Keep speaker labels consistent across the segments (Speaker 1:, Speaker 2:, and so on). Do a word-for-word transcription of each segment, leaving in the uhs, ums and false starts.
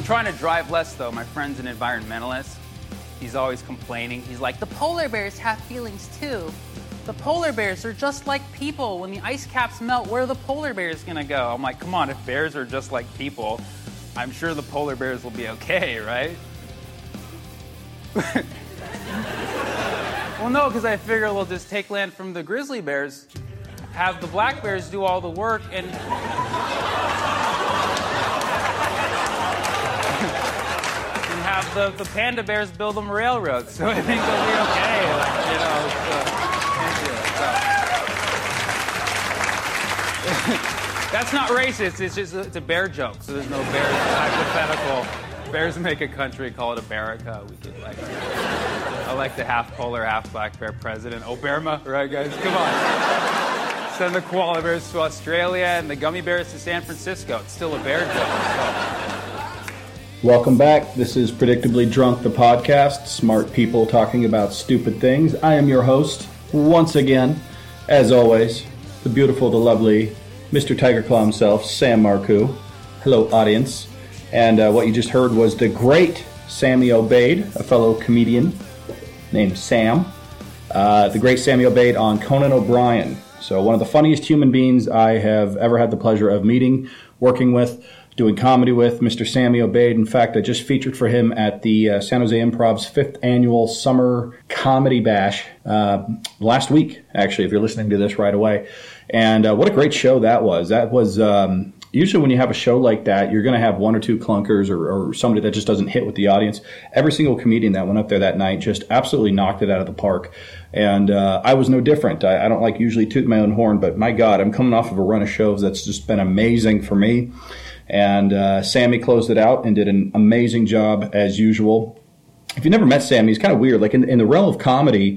Speaker 1: trying to drive less, though. My friend's an environmentalist. He's always complaining. He's like, the polar bears have feelings, too. The polar bears are just like people. When the ice caps melt, where are the polar bears going to go? I'm like, come on, if bears are just like people, I'm sure the polar bears will be okay, right? Well, no, because I figure we'll just take land from the grizzly bears, have the black bears do all the work, and... and have the, the panda bears build them railroads. So I think they'll be okay, you know, so, thank you. So. That's not racist, it's just, it's a bear joke, so there's no bears hypothetical. Bears make a country, call it America. We could like, I like the half polar, half black bear president, Obama, right, guys? Come on. Send the koala bears to Australia and the gummy bears to San Francisco. It's still a bear joke. So.
Speaker 2: Welcome back. This is Predictably Drunk, the podcast. Smart people talking about stupid things. I am your host, once again, as always, the beautiful, the lovely Mister Tiger Claw himself, Sam Marcoux. Hello, audience. And uh, what you just heard was the great Sammy Obeid, a fellow comedian named Sam. Uh, the great Sammy Obeid on Conan O'Brien. So one of the funniest human beings I have ever had the pleasure of meeting, working with, doing comedy with, Mister Sammy Obeid. In fact, I just featured for him at the uh, San Jose Improv's fifth annual Summer Comedy Bash uh, last week, actually, if you're listening to this right away. And uh, what a great show that was. That was... Um, Usually when you have a show like that, you're going to have one or two clunkers or, or somebody that just doesn't hit with the audience. Every single comedian that went up there that night just absolutely knocked it out of the park. And uh, I was no different. I, I don't like usually toot my own horn, but my God, I'm coming off of a run of shows that's just been amazing for me. And uh, Sammy closed it out and did an amazing job as usual. If you've never met Sammy, he's kind of weird. Like in, in the realm of comedy...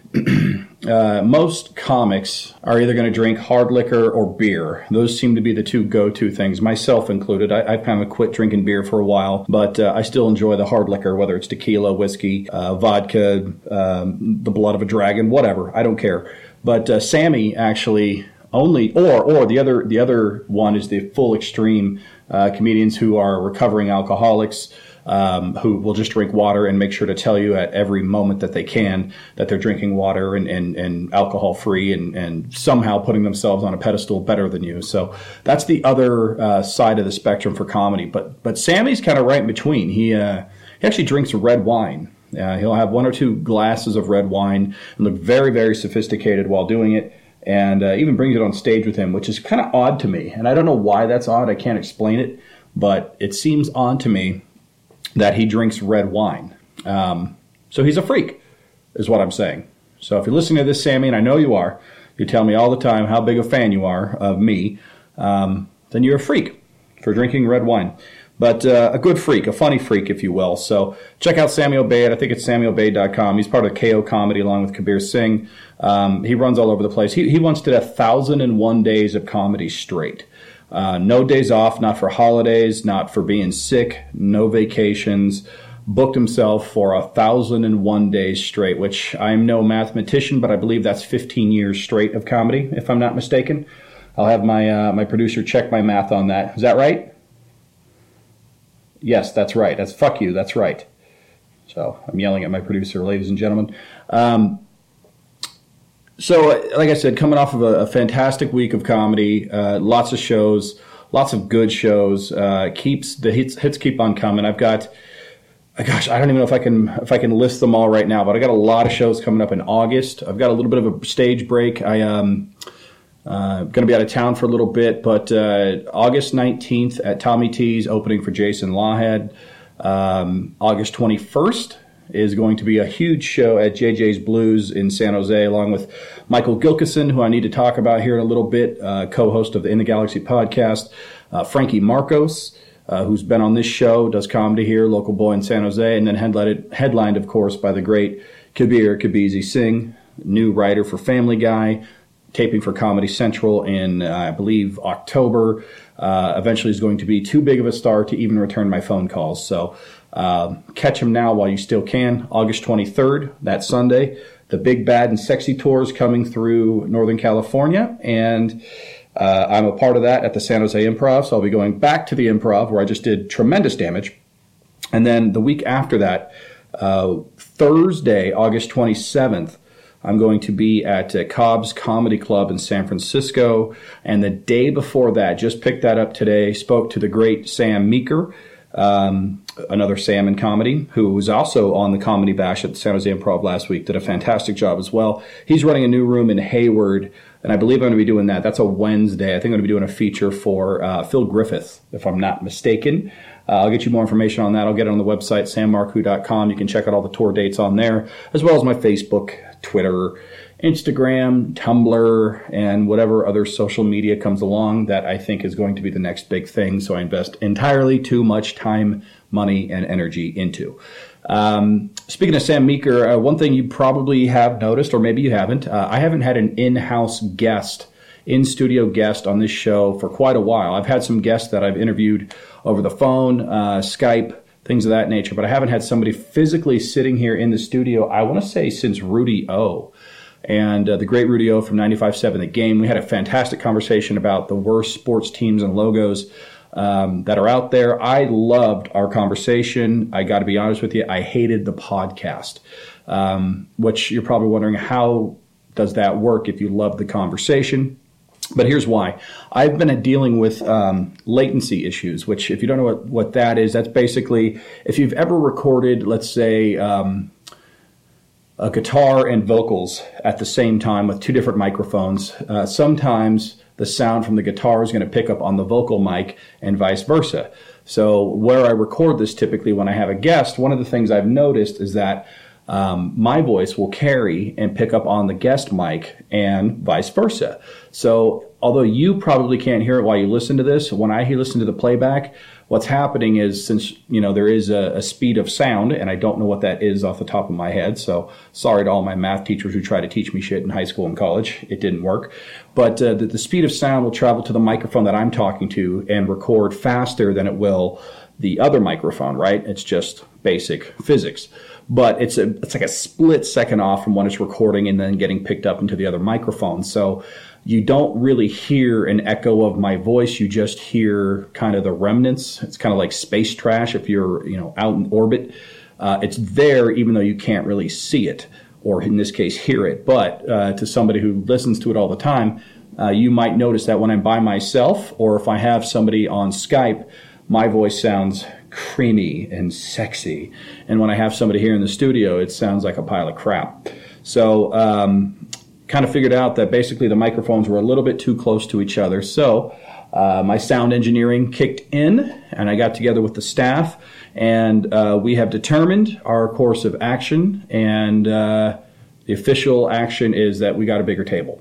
Speaker 2: Uh, most comics are either going to drink hard liquor or beer. Those seem to be the two go-to things, myself included. I, I've kind of quit drinking beer for a while, but uh, I still enjoy the hard liquor, whether it's tequila, whiskey, uh, vodka, um, the blood of a dragon, whatever. I don't care. But uh, Sammy actually only, or or the other the other one is the full extreme uh, comedians who are recovering alcoholics. Um, who will just drink water and make sure to tell you at every moment that they can that they're drinking water and, and, and alcohol-free and, and somehow putting themselves on a pedestal better than you. So that's the other uh, side of the spectrum for comedy. But but Sammy's kind of right in between. He, uh, he actually drinks red wine. Uh, he'll have one or two glasses of red wine and look very, very sophisticated while doing it. And uh, even brings it on stage with him, which is kind of odd to me. And I don't know why that's odd. I can't explain it. But it seems odd to me that he drinks red wine. Um, so he's a freak, is what I'm saying. So if you're listening to this, Sammy, and I know you are, you tell me all the time how big a fan you are of me, um, then you're a freak for drinking red wine. But uh, a good freak, a funny freak, if you will. So check out Sammy Obeid. I think it's sammy obeid dot com. He's part of K O Comedy along with Kabir Singh. Um, he runs all over the place. He, he once did a thousand and one days of comedy straight. Uh, no days off, not for holidays, not for being sick, no vacations. Booked himself for a thousand and one days straight, which I'm no mathematician, but I believe that's fifteen years straight of comedy, if I'm not mistaken. I'll have my uh, my producer check my math on that. Is that right? Yes, that's right. That's fuck you. That's right. So I'm yelling at my producer, ladies and gentlemen. Um, So, like I said, coming off of a, a fantastic week of comedy, uh, lots of shows, lots of good shows. Uh, keeps the hits, hits keep on coming. I've got, gosh, I don't even know if I can if I can list them all right now, but I got a lot of shows coming up in August. I've got a little bit of a stage break. I um uh, going to be out of town for a little bit, but uh, August nineteenth at Tommy T's, opening for Jason Lawhead. Um, August twenty-first. Is going to be a huge show at J J's Blues in San Jose, along with Michael Gilkison, who I need to talk about here in a little bit, uh, co-host of the In the Galaxy podcast, uh, Frankie Marcos, uh, who's been on this show, does comedy here, local boy in San Jose, and then headlined, headlined of course, by the great Kabir Kabizi Singh, new writer for Family Guy, taping for Comedy Central in, uh, I believe, October. Uh, eventually is going to be too big of a star to even return my phone calls, so... Um, catch him now while you still can. August twenty-third, that Sunday. The Big Bad and Sexy Tour is coming through Northern California, and uh, I'm a part of that at the San Jose Improv, so I'll be going back to the Improv, where I just did tremendous damage. And then the week after that, uh, Thursday, August twenty-seventh, I'm going to be at uh, Cobb's Comedy Club in San Francisco. And the day before that, just picked that up today, spoke to the great Sam Meeker, um, another Sam in comedy, who was also on the Comedy Bash at the San Jose Improv last week, did a fantastic job as well. He's running a new room in Hayward, and I believe I'm going to be doing that. That's a Wednesday. I think I'm going to be doing a feature for uh, Phil Griffith, if I'm not mistaken. Uh, I'll get you more information on that. I'll get it on the website, sam marcoux dot com. You can check out all the tour dates on there, as well as my Facebook, Twitter, Instagram, Tumblr, and whatever other social media comes along that I think is going to be the next big thing. So I invest entirely too much time, money, and energy into. Um, speaking of Sam Meeker, uh, one thing you probably have noticed, or maybe you haven't, uh, I haven't had an in-house guest, in-studio guest on this show for quite a while. I've had some guests that I've interviewed over the phone, uh, Skype, things of that nature, but I haven't had somebody physically sitting here in the studio, I want to say, since Rudy O. And uh, the great Rudy O from ninety-five point seven The Game. We had a fantastic conversation about the worst sports teams and logos um, that are out there. I loved our conversation. I got to be honest with you, I hated the podcast, um, which you're probably wondering, how does that work if you love the conversation? But here's why. I've been dealing with um, latency issues, which if you don't know what, what that is, that's basically if you've ever recorded, let's say, um, a guitar and vocals at the same time with two different microphones, uh, sometimes the sound from the guitar is going to pick up on the vocal mic and vice versa. So where I record this typically when I have a guest, one of the things I've noticed is that Um, my voice will carry and pick up on the guest mic and vice versa. So although you probably can't hear it while you listen to this, when I listen to the playback, what's happening is, since, you know, there is a, a speed of sound, and I don't know what that is off the top of my head, so sorry to all my math teachers who tried to teach me shit in high school and college. It didn't work. But uh, the, the speed of sound will travel to the microphone that I'm talking to and record faster than it will the other microphone, right? It's just basic physics. But it's a it's like a split second off from when it's recording and then getting picked up into the other microphone. So you don't really hear an echo of my voice. You just hear kind of the remnants. It's kind of like space trash if you're, you know, out in orbit. Uh, it's there even though you can't really see it, or in this case, hear it. But uh, to somebody who listens to it all the time, uh, you might notice that when I'm by myself, or if I have somebody on Skype, my voice sounds creamy and sexy. And when I have somebody here in the studio, it sounds like a pile of crap. So um, kind of figured out that basically the microphones were a little bit too close to each other. So uh, my sound engineering kicked in, and I got together with the staff, and uh, we have determined our course of action, and uh, the official action is that we got a bigger table.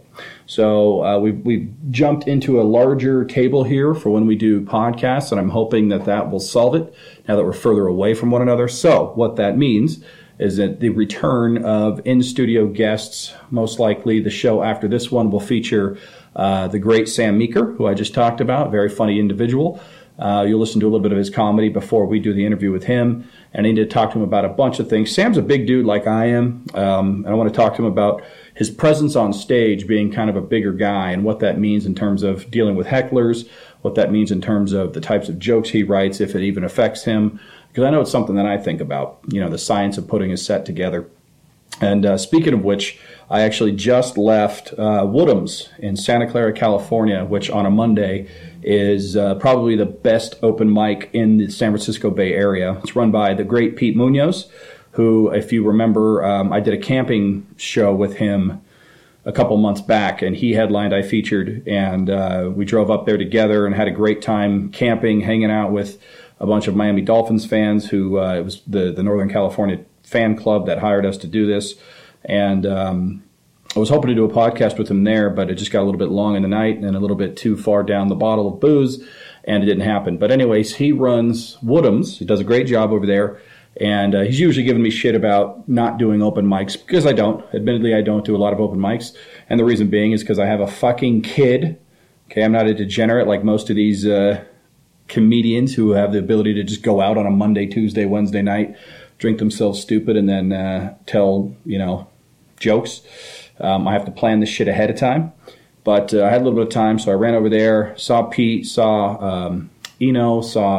Speaker 2: So uh, we've, we've jumped into a larger table here for when we do podcasts, and I'm hoping that that will solve it now that we're further away from one another. So what that means is that the return of in-studio guests, most likely the show after this one will feature uh, the great Sam Meeker, who I just talked about, very funny individual. Uh, you'll listen to a little bit of his comedy before we do the interview with him, and I need to talk to him about a bunch of things. Sam's a big dude like I am, um, and I want to talk to him about his presence on stage, being kind of a bigger guy, and what that means in terms of dealing with hecklers, what that means in terms of the types of jokes he writes, if it even affects him, because I know it's something that I think about, you know, the science of putting a set together. And uh, speaking of which, I actually just left uh, Woodham's in Santa Clara, California, which on a Monday is uh, probably the best open mic in the San Francisco Bay Area. It's run by the great Pete Munoz, who, if you remember, um, I did a camping show with him a couple months back, and he headlined, I featured, and uh, we drove up there together and had a great time camping, hanging out with a bunch of Miami Dolphins fans who, uh, it was the, the Northern California fan club that hired us to do this. And um, I was hoping to do a podcast with him there, but it just got a little bit long in the night and a little bit too far down the bottle of booze, and it didn't happen. But anyways, he runs Woodham's. He does a great job over there. And uh, he's usually giving me shit about not doing open mics, because I don't. Admittedly, I don't do a lot of open mics. And the reason being is because I have a fucking kid. Okay, I'm not a degenerate like most of these uh, comedians who have the ability to just go out on a Monday, Tuesday, Wednesday night, drink themselves stupid, and then uh, tell, you know, jokes. Um, I have to plan this shit ahead of time. But uh, I had a little bit of time, so I ran over there, saw Pete, saw um, Eno, saw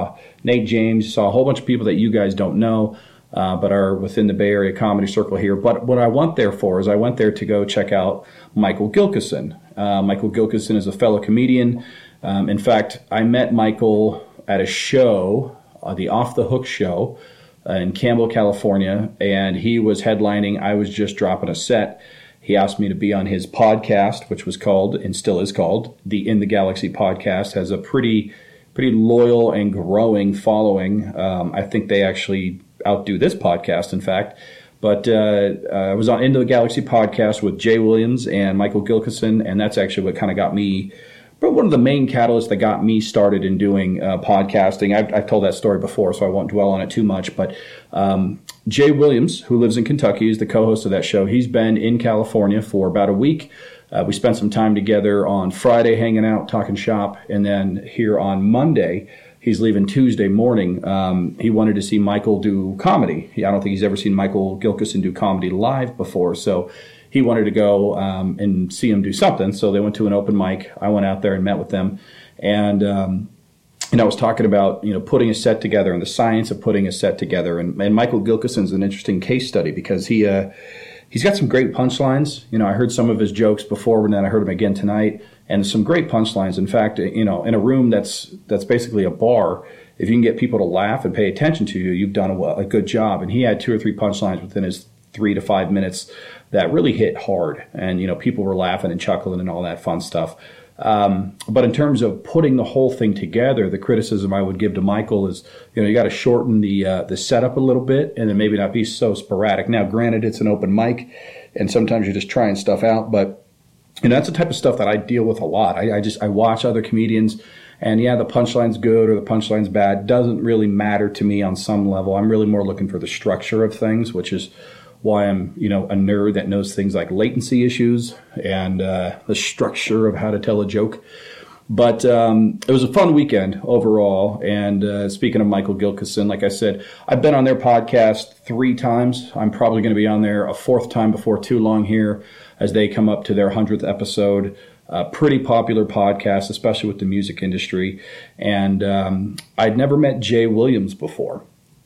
Speaker 2: Nate James, saw a whole bunch of people that you guys don't know, uh, but are within the Bay Area comedy circle here. But what I went there for is I went there to go check out Michael Gilkison. Uh, Michael Gilkison is a fellow comedian. Um, in fact, I met Michael at a show, uh, the Off the Hook show, uh, in Campbell, California, and he was headlining. I was just dropping a set. He asked me to be on his podcast, which was called, and still is called, the In the Galaxy podcast. Has a pretty, pretty loyal and growing following. Um, I think they actually outdo this podcast, in fact. But uh, I was on Into the Galaxy podcast with Jay Williams and Michael Gilkison, and that's actually what kind of got me, but one of the main catalysts that got me started in doing uh, podcasting. I've, I've told that story before, so I won't dwell on it too much. But um, Jay Williams, who lives in Kentucky, is the co-host of that show. He's been in California for about a week. Uh, we spent some time together on Friday hanging out, talking shop, and then here on Monday, he's leaving Tuesday morning. Um, he wanted to see Michael do comedy. I don't think he's ever seen Michael Gilkison do comedy live before, so he wanted to go um, and see him do something. So they went to an open mic. I went out there and met with them, and um, and I was talking about you know putting a set together and the science of putting a set together. And, and Michael Gilkison's an interesting case study because he uh, he's got some great punchlines. You know, I heard some of his jokes before, and then I heard him again tonight. And some great punchlines. In fact, you know, in a room that's that's basically a bar, if you can get people to laugh and pay attention to you, you've done a, a good job. And he had two or three punchlines within his three to five minutes that really hit hard. And, you know, people were laughing and chuckling and all that fun stuff. Um, but in terms of putting the whole thing together, the criticism I would give to Michael is, you know, you got to shorten the uh, the setup a little bit and then maybe not be so sporadic. Now, granted, it's an open mic and sometimes you're just trying stuff out, but and that's the type of stuff that I deal with a lot. I, I just I watch other comedians, and yeah, the punchline's good or the punchline's bad. Doesn't really matter to me on some level. I'm really more looking for the structure of things, which is why I'm you know a nerd that knows things like latency issues and uh, the structure of how to tell a joke. But um, it was a fun weekend overall. And uh, speaking of Michael Gilkison, like I said, I've been on their podcast three times. I'm probably going to be on there a fourth time before too long here as they come up to their hundredth episode. Uh, pretty popular podcast, especially with the music industry. And um, I'd never met Jay Williams before.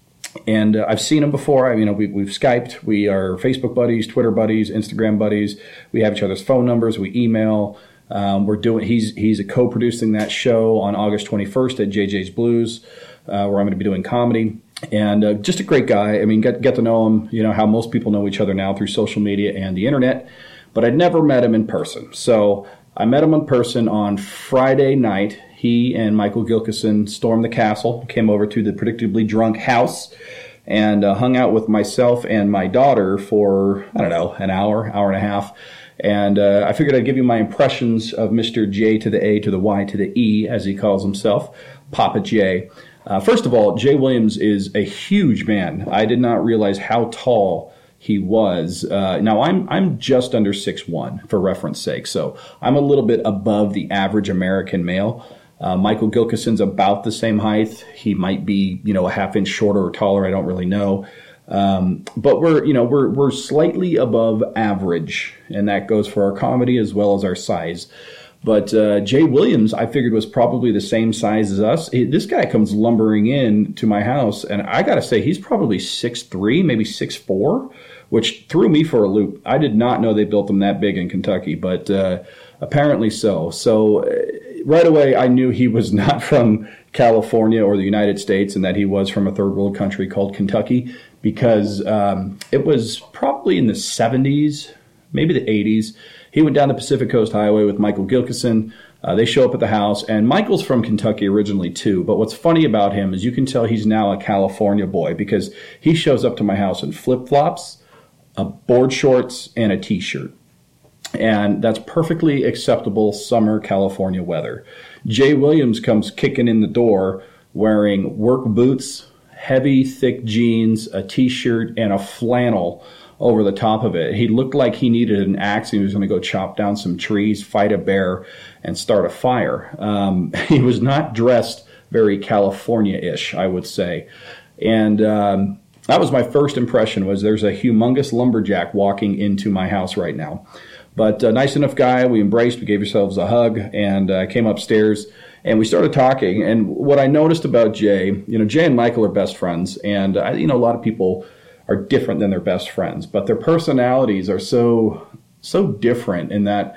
Speaker 2: And uh, I've seen him before. I mean, you know, we, we've Skyped. We are Facebook buddies, Twitter buddies, Instagram buddies. We have each other's phone numbers. We email. Um, we're doing. He's he's a co-producing that show on August twenty-first at J J's Blues, uh, where I'm going to be doing comedy. And uh, just a great guy. I mean, get get to know him. You know how most people know each other now through social media and the internet. But I'd never met him in person. So I met him in person on Friday night. He and Michael Gilkison stormed the castle, came over to the Predictably Drunk house, and uh, hung out with myself and my daughter for, I don't know, an hour, hour and a half. And uh, I figured I'd give you my impressions of Mister J to the A to the Y to the E, as he calls himself, Papa J. Uh, first of all, Jay Williams is a huge man. I did not realize how tall he was. Uh, now, I'm I'm just under six one, for reference sake, so I'm a little bit above the average American male. Uh, Michael Gilkison's about the same height. He might be, you know, a half inch shorter or taller. I don't really know. Um, but we're, you know, we're we're slightly above average, and that goes for our comedy as well as our size. But uh, Jay Williams, I figured, was probably the same size as us. He, this guy comes lumbering in to my house, and I got to say, he's probably six three, maybe six four, which threw me for a loop. I did not know they built them that big in Kentucky, but uh, apparently so. So uh, right away, I knew he was not from California or the United States, and that he was from a third world country called Kentucky, because um, it was probably in the seventies, maybe the eighties. He went down the Pacific Coast Highway with Michael Gilkison. Uh, they show up at the house, and Michael's from Kentucky originally too. But what's funny about him is you can tell he's now a California boy, because he shows up to my house in flip-flops, a board shorts, and a T-shirt. And that's perfectly acceptable summer California weather. Jay Williams comes kicking in the door wearing work boots, heavy, thick jeans, a T-shirt, and a flannel over the top of it. He looked like he needed an axe. He was going to go chop down some trees, fight a bear, and start a fire. Um, he was not dressed very California-ish, I would say. And um, that was my first impression, was there's a humongous lumberjack walking into my house right now. But a nice enough guy. We embraced. We gave ourselves a hug, and uh, came upstairs. And we started talking, and what I noticed about Jay, you know, Jay and Michael are best friends, and I, you know, a lot of people are different than their best friends, but their personalities are so so different in that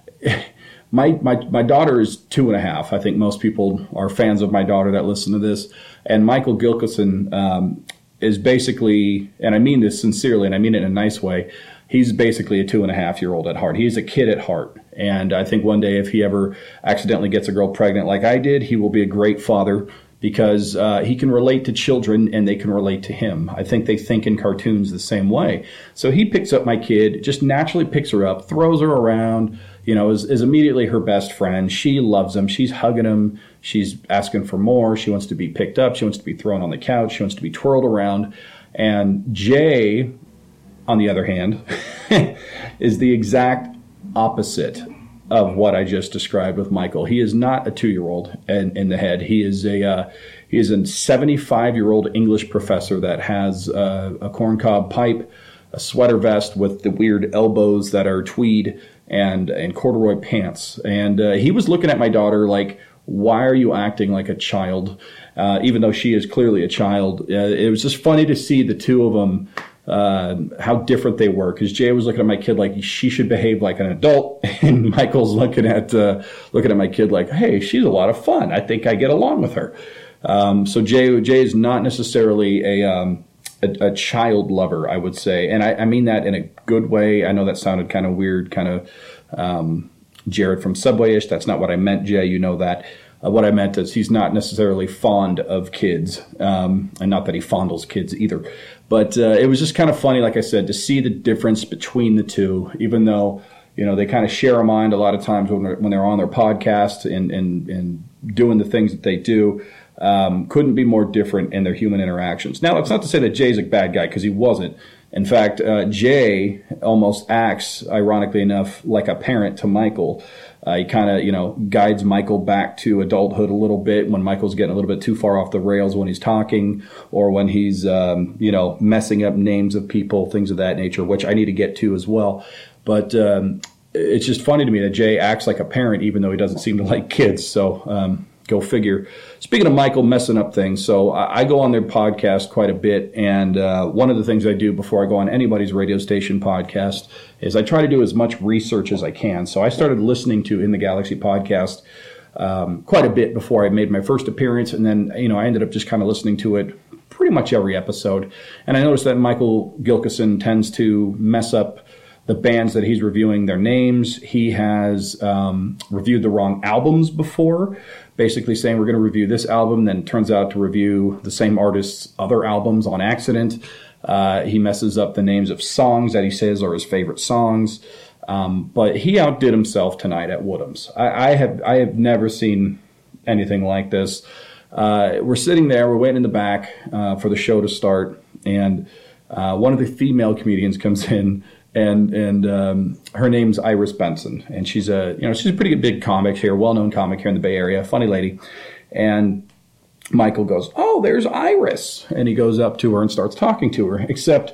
Speaker 2: my my my daughter is two and a half. I think most people are fans of my daughter that listen to this, and Michael Gilkison um, is basically, and I mean this sincerely, and I mean it in a nice way, he's basically a two and a half year old at heart. He's a kid at heart. And I think one day if he ever accidentally gets a girl pregnant like I did, he will be a great father because uh, he can relate to children and they can relate to him. I think they think in cartoons the same way. So he picks up my kid, just naturally picks her up, throws her around, you know, is, is immediately her best friend. She loves him. She's hugging him. She's asking for more. She wants to be picked up. She wants to be thrown on the couch. She wants to be twirled around. And Jay, on the other hand, is the exact opposite of what I just described with Michael. He is not a two-year-old in, in the head. He is a uh, he is a seventy-five-year-old English professor that has uh, a corncob pipe, a sweater vest with the weird elbows that are tweed, and and corduroy pants. And uh, he was looking at my daughter like, "Why are you acting like a child?" Uh, even though she is clearly a child. Uh, it was just funny to see the two of them. Uh, how different they were, because Jay was looking at my kid like she should behave like an adult, and Michael's looking at uh, looking at my kid like, hey, she's a lot of fun. I think I get along with her. Um, so Jay Jay is not necessarily a, um, a a child lover, I would say, and I, I mean that in a good way. I know that sounded kind of weird, kind of um, Jared from Subway-ish. That's not what I meant, Jay. You know that. Uh, what I meant is he's not necessarily fond of kids, um, and not that he fondles kids either. But uh, it was just kind of funny, like I said, to see the difference between the two, even though, you know, they kind of share a mind a lot of times when they're, when they're on their podcast and, and, and doing the things that they do. Um, couldn't be more different in their human interactions. Now, it's not to say that Jay's a bad guy, because he wasn't. In fact, uh, Jay almost acts, ironically enough, like a parent to Michael. Uh, he kind of, you know, guides Michael back to adulthood a little bit when Michael's getting a little bit too far off the rails when he's talking, or when he's, um, you know, messing up names of people, things of that nature, which I need to get to as well. But um, it's just funny to me that Jay acts like a parent, even though he doesn't seem to like kids. So um, go figure. Speaking of Michael messing up things, so I, I go on their podcast quite a bit, and uh, one of the things I do before I go on anybody's radio station podcast is I try to do as much research as I can. So I started listening to In the Galaxy podcast um, quite a bit before I made my first appearance, and then, you know, I ended up just kind of listening to it pretty much every episode. And I noticed that Michael Gilkison tends to mess up the bands that he's reviewing, their names. He has um, reviewed the wrong albums before, basically saying we're going to review this album, then turns out to review the same artist's other albums on accident. Uh, he messes up the names of songs that he says are his favorite songs. Um, but he outdid himself tonight at Woodham's. I, I have I have never seen anything like this. Uh, we're sitting there, we're waiting in the back uh, for the show to start, and uh, one of the female comedians comes in, and and um, her name's Iris Benson, and she's a you know she's a pretty big comic here, well-known comic here in the Bay Area, funny lady. And Michael goes, "Oh, there's Iris," and he goes up to her and starts talking to her. Except,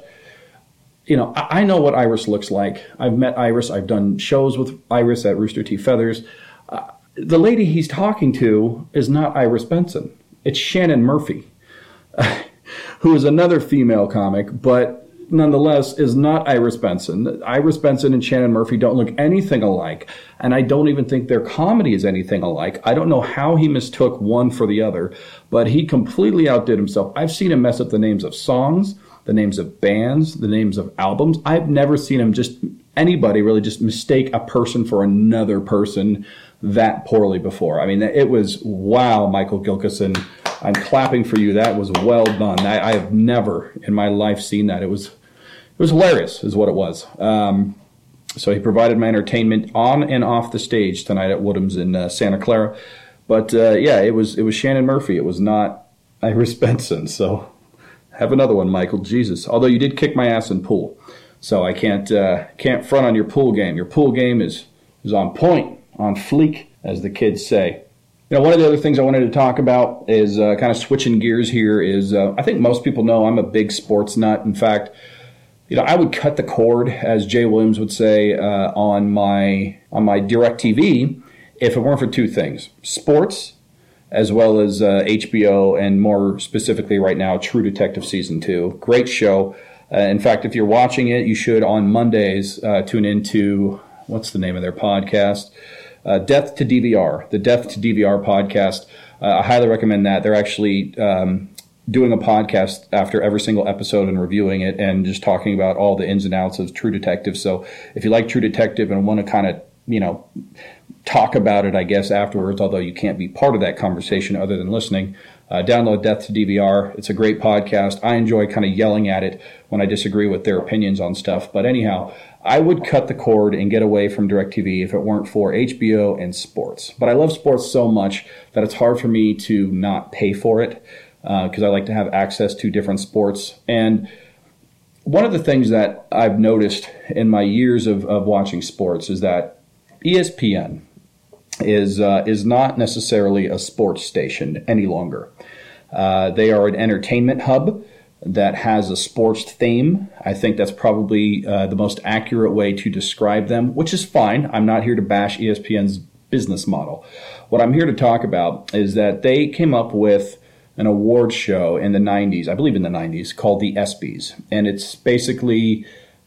Speaker 2: you know, I, I know what Iris looks like. I've met Iris. I've done shows with Iris at Rooster T. Feathers. Uh, the lady he's talking to is not Iris Benson. It's Shannon Murphy, who is another female comic, but nonetheless is not Iris Benson. Iris Benson and Shannon Murphy don't look anything alike, and I don't even think their comedy is anything alike. I don't know how he mistook one for the other, but he completely outdid himself. I've seen him mess up the names of songs, the names of bands, the names of albums. I've never seen him just, anybody really just mistake a person for another person that poorly before. I mean, it was, wow, Michael Gilkison, I'm clapping for you. That was well done. I, I have never in my life seen that. It was It was hilarious, is what it was. Um, so he provided my entertainment on and off the stage tonight at Woodham's in uh, Santa Clara. But uh, yeah, it was it was Shannon Murphy. It was not Iris Benson. So have another one, Michael. Jesus. Although you did kick my ass in pool, so I can't uh, can't front on your pool game. Your pool game is is on point, on fleek, as the kids say. You know, one of the other things I wanted to talk about is uh, kind of switching gears here. Is uh, I think most people know I'm a big sports nut. In fact, you know, I would cut the cord, as Jay Williams would say, uh, on my on my DirecTV if it weren't for two things: sports as well as uh, H B O, and more specifically right now, True Detective Season two. Great show. Uh, in fact, if you're watching it, you should on Mondays uh, tune into, what's the name of their podcast? Uh, Death to D V R, the Death to D V R podcast. Uh, I highly recommend that. They're actually um, doing a podcast after every single episode and reviewing it and just talking about all the ins and outs of True Detective. So if you like True Detective and want to kind of, you know, talk about it, I guess, afterwards, although you can't be part of that conversation other than listening, uh, download Death to D V R. It's a great podcast. I enjoy kind of yelling at it when I disagree with their opinions on stuff. But anyhow, I would cut the cord and get away from DirecTV if it weren't for H B O and sports. But I love sports so much that it's hard for me to not pay for it because uh, I like to have access to different sports. And one of the things that I've noticed in my years of, of watching sports is that E S P N is uh, is not necessarily a sports station any longer. Uh, they are an entertainment hub that has a sports theme. I think that's probably uh, the most accurate way to describe them, which is fine. I'm not here to bash E S P N's business model. What I'm here to talk about is that they came up with an award show in the nineties, I believe in the nineties, called the ESPYs. And it's basically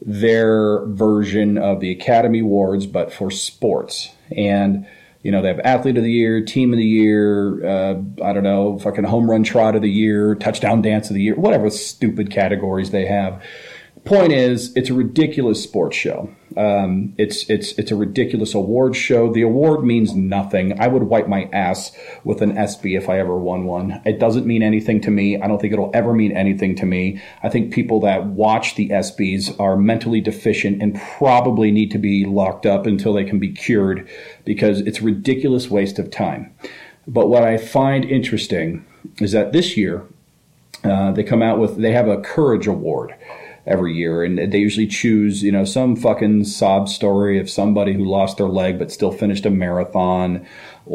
Speaker 2: their version of the Academy Awards, but for sports. And you know, they have Athlete of the Year, Team of the Year, uh, I don't know, fucking Home Run Trot of the Year, Touchdown Dance of the Year, whatever stupid categories they have. Point is, it's a ridiculous sports show. Um, it's it's it's a ridiculous award show. The award means nothing. I would wipe my ass with an ESPY if I ever won one. It doesn't mean anything to me. I don't think it'll ever mean anything to me. I think people that watch the ESPYs are mentally deficient and probably need to be locked up until they can be cured because it's a ridiculous waste of time. But what I find interesting is that this year uh, they come out with, they have a Courage Award every year, and they usually choose, you know, some fucking sob story of somebody who lost their leg but still finished a marathon,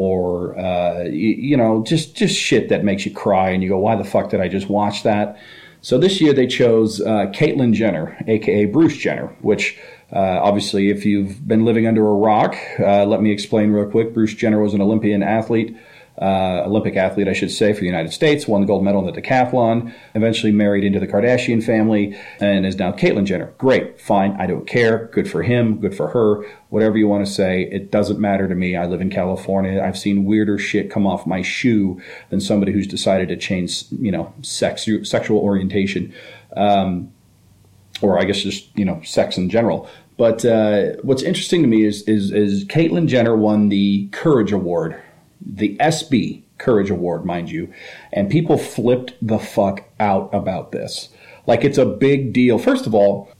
Speaker 2: or uh, you, you know, just just shit that makes you cry and you go, why the fuck did I just watch that? So this year they chose uh, Caitlyn Jenner, aka Bruce Jenner, which uh, obviously, if you've been living under a rock, uh, let me explain real quick. Bruce Jenner was an Olympian athlete. Uh, Olympic athlete, I should say, for the United States, won the gold medal in the decathlon, eventually married into the Kardashian family, and is now Caitlyn Jenner. Great, fine, I don't care. Good for him, good for her, whatever you want to say. It doesn't matter to me. I live in California. I've seen weirder shit come off my shoe than somebody who's decided to change, you know, sex, sexual orientation, um, or I guess just, you know, sex in general. But uh, what's interesting to me is, is, is Caitlyn Jenner won the Courage Award, the ESPY Courage Award, mind you, and people flipped the fuck out about this. Like, it's a big deal. First of all,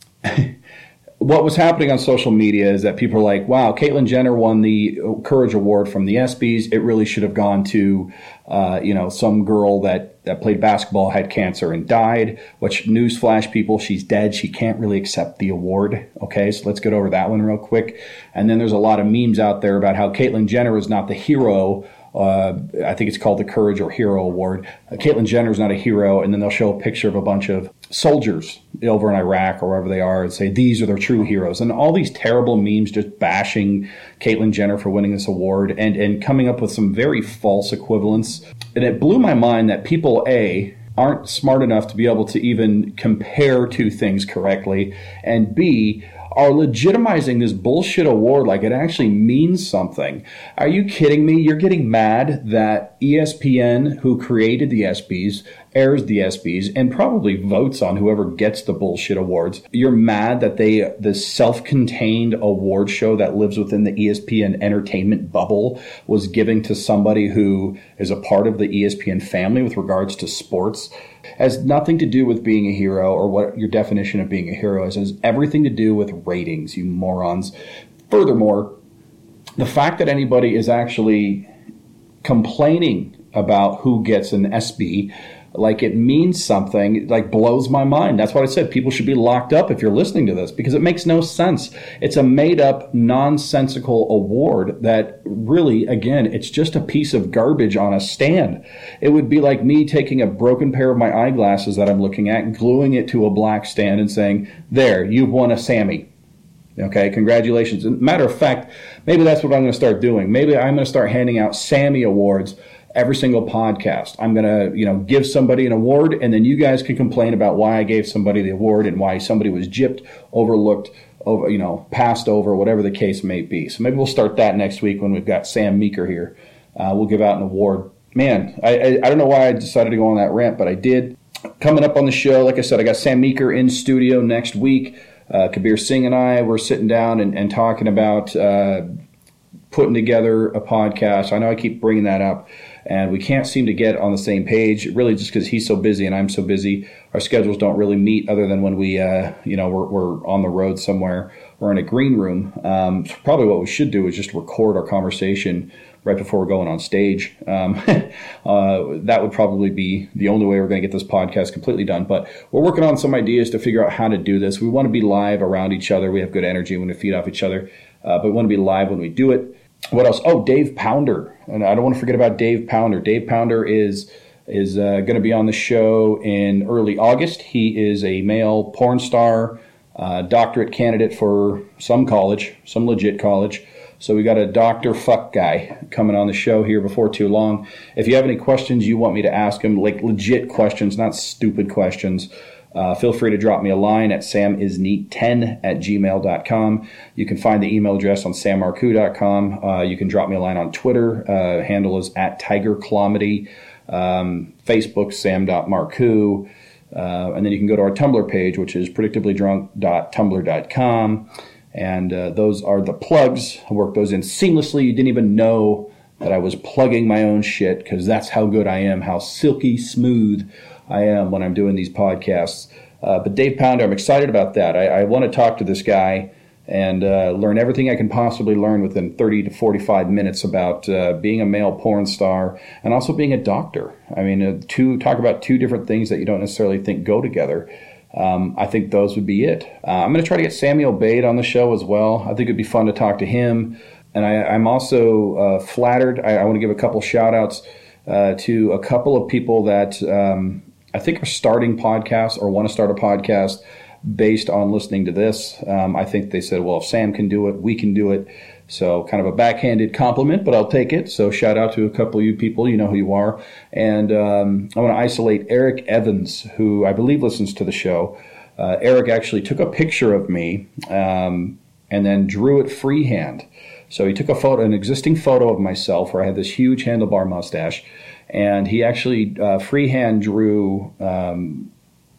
Speaker 2: what was happening on social media is that people are like, wow, Caitlyn Jenner won the Courage Award from the ESPYs. It really should have gone to, uh, you know, some girl that, that played basketball, had cancer, and died, which, newsflash, people, she's dead. She can't really accept the award. Okay, so let's get over that one real quick. And then there's a lot of memes out there about how Caitlyn Jenner is not the hero. Uh, I think it's called the Courage or Hero Award. Uh, Caitlyn Jenner is not a hero, and then they'll show a picture of a bunch of soldiers over in Iraq or wherever they are and say, these are their true heroes. And all these terrible memes just bashing Caitlyn Jenner for winning this award and, and coming up with some very false equivalents. And it blew my mind that people, A, aren't smart enough to be able to even compare two things correctly, and B, are legitimizing this bullshit award like it actually means something. Are you kidding me? You're getting mad that E S P N, who created the ESPYs, airs the ESPYs, and probably votes on whoever gets the bullshit awards. You're mad that they, the self-contained award show that lives within the E S P N entertainment bubble, was giving to somebody who is a part of the E S P N family with regards to sports. Has nothing to do with being a hero or what your definition of being a hero is. It has everything to do with ratings, you morons. Furthermore, the fact that anybody is actually complaining about who gets an ESPY like it means something, like, blows my mind. That's what I said. People should be locked up if you're listening to this, because it makes no sense. It's a made-up, nonsensical award that really, again, it's just a piece of garbage on a stand. It would be like me taking a broken pair of my eyeglasses that I'm looking at, gluing it to a black stand and saying, there, you've won a Sammy. Okay, congratulations. And matter of fact, maybe that's what I'm going to start doing. Maybe I'm going to start handing out Sammy Awards every single podcast. I'm going to, you know, give somebody an award, and then you guys can complain about why I gave somebody the award and why somebody was gypped, overlooked, over, you know, passed over, whatever the case may be. So maybe we'll start that next week when we've got Sam Meeker here. Uh, we'll give out an award. Man, I, I, I don't know why I decided to go on that rant, but I did. Coming up on the show, like I said, I got Sam Meeker in studio next week. Uh, Kabir Singh and I, we're sitting down and, and talking about uh, putting together a podcast. I know I keep bringing that up, and we can't seem to get on the same page, really just because he's so busy and I'm so busy. Our schedules don't really meet other than when we, uh, you know, we're, we're on the road somewhere or in a green room. Um, so probably what we should do is just record our conversation right before we're going on stage. Um, uh, that would probably be the only way we're going to get this podcast completely done. But we're working on some ideas to figure out how to do this. We want to be live around each other. We have good energy when we feed off each other, uh, but we want to be live when we do it. What else? Oh, Dave Pounder. And I don't want to forget about Dave Pounder. Dave Pounder is is uh, going to be on the show in early August. He is a male porn star, uh, doctorate candidate for some college, some legit college. So we got a doctor fuck guy coming on the show here before too long. If you have any questions you want me to ask him, like legit questions, not stupid questions, uh, feel free to drop me a line at samisneat ten at gmail dot com. You can find the email address on sam marcoux dot com. Uh, you can drop me a line on Twitter. Uh, handle is at tigerclomedy. Um, Facebook, sam dot marcoux. Uh, and then you can go to our Tumblr page, which is predictably drunk dot tumblr dot com. And uh, those are the plugs. I work those in seamlessly. You didn't even know that I was plugging my own shit, because that's how good I am, how silky smooth I am when I'm doing these podcasts. Uh, but Dave Pounder, I'm excited about that. I, I want to talk to this guy and uh, learn everything I can possibly learn within thirty to forty-five minutes about uh, being a male porn star and also being a doctor. I mean, uh, two talk about two different things that you don't necessarily think go together. Um, I think those would be it. Uh, I'm going to try to get Samuel Bade on the show as well. I think it'd be fun to talk to him. And I, I'm also uh, flattered. I, I want to give a couple shout outs uh, to a couple of people that um, I think are starting podcasts or want to start a podcast based on listening to this. Um, I think they said, well, if Sam can do it, we can do it. So kind of a backhanded compliment, but I'll take it. So shout out to a couple of you people. You know who you are. And um, I want to isolate Eric Evans, who I believe listens to the show. Uh, Eric actually took a picture of me um, and then drew it freehand. So he took a photo, an existing photo of myself where I had this huge handlebar mustache, and he actually uh, freehand drew um,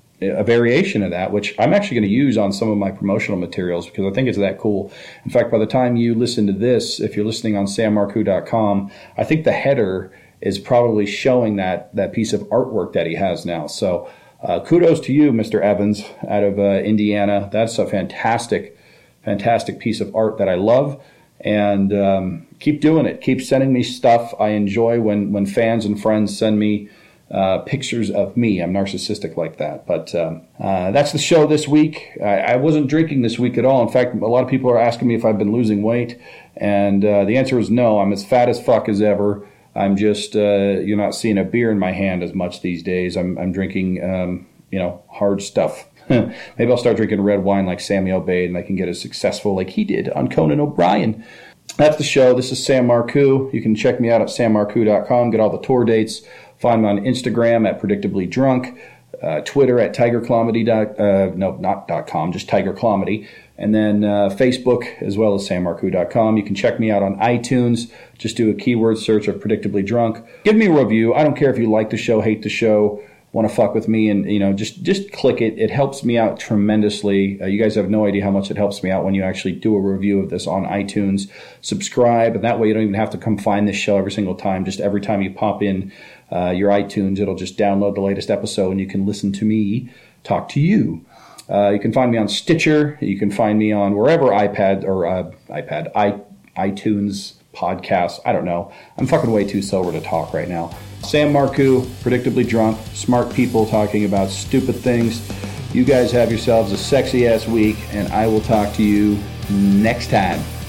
Speaker 2: a variation of that, which I'm actually going to use on some of my promotional materials because I think it's that cool. In fact, by the time you listen to this, if you're listening on sam marcoux dot com, I think the header is probably showing that that piece of artwork that he has now. So uh, kudos to you, Mister Evans, out of uh, Indiana. That's a fantastic, fantastic piece of art that I love. And um, keep doing it. Keep sending me stuff. I enjoy when, when fans and friends send me Uh, pictures of me. I'm narcissistic like that. But um, uh, that's the show this week. I, I wasn't drinking this week at all. In fact, a lot of people are asking me if I've been losing weight. And uh, the answer is no. I'm as fat as fuck as ever. I'm just, uh, you're not seeing a beer in my hand as much these days. I'm, I'm drinking, um, you know, hard stuff. Maybe I'll start drinking red wine like Samuel Bade, and I can get as successful like he did on Conan O'Brien. That's the show. This is Sam Marcoux. You can check me out at sam marcoux dot com, get all the tour dates. Find me on Instagram at predictably drunk, uh, Twitter at tigerclomedy. Uh, no, not .com, just tigerclomedy. And then uh, Facebook as well as sam marcoux dot com. You can check me out on iTunes. Just do a keyword search of Predictably Drunk. Give me a review. I don't care if you like the show, hate the show, want to fuck with me, and you know, just just click it. It helps me out tremendously. Uh, you guys have no idea how much it helps me out when you actually do a review of this on iTunes. Subscribe, and that way you don't even have to come find this show every single time. Just every time you pop in uh, your iTunes, it'll just download the latest episode, and you can listen to me talk to you. Uh, you can find me on Stitcher. You can find me on wherever iPad or uh, iPad, i iTunes podcasts. I don't know. I'm fucking way too sober to talk right now. Sam Marcoux, Predictably Drunk, smart people talking about stupid things. You guys have yourselves a sexy ass week, and I will talk to you next time.